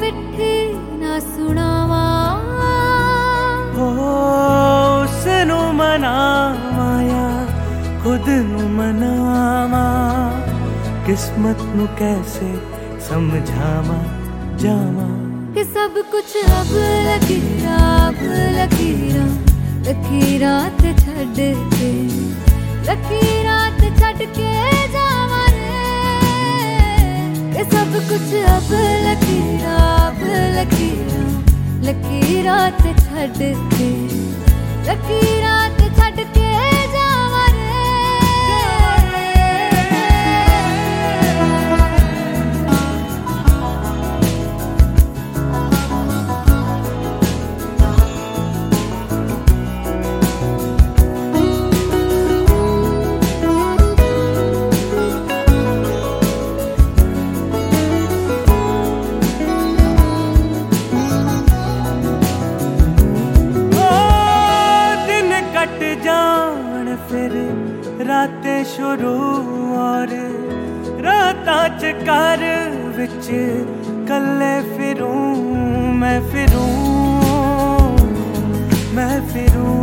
चिट्ठी ना सुनावा हो उसनू मनावा या खुद नू मनावा किस्मत नू कैसे समझावा जावा कि सब कुछ अब लकीरा लकीरा ते छड़ के लकीरा ते छड़ के जावा रे कि सब कुछ अब लकीरा लकीरा ते छड़ के लकीरा ते छड़ के जावा फिर रातें शुरू और रातां च घर विच कल्ले फिरूं मैं फिरूं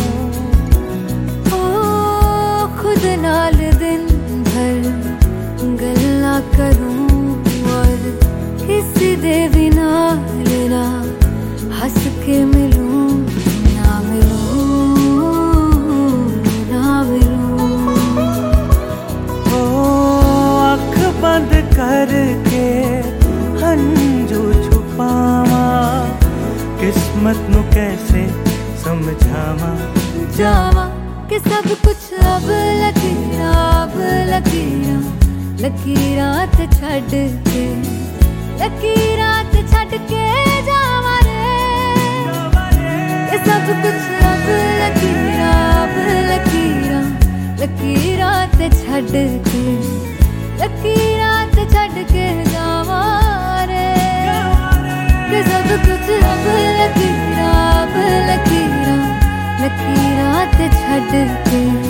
ओ खुद नाल दिन भर गल्ला करूं और किसी दे भी नाल ना हंस के मिलूं ना मिलूं बंद करके हंजू छुपावा किस्मत नू कैसे समझावा जावा कि सब कुछ अब लकीरा ते छड़ के लकीरा ते छड़ के जावा रे कि सब कुछ अब लकीरा ते छड़ के लकीरा ते छड़ के जावा रे कि सब कुछ अब लकीरा ते छड़ के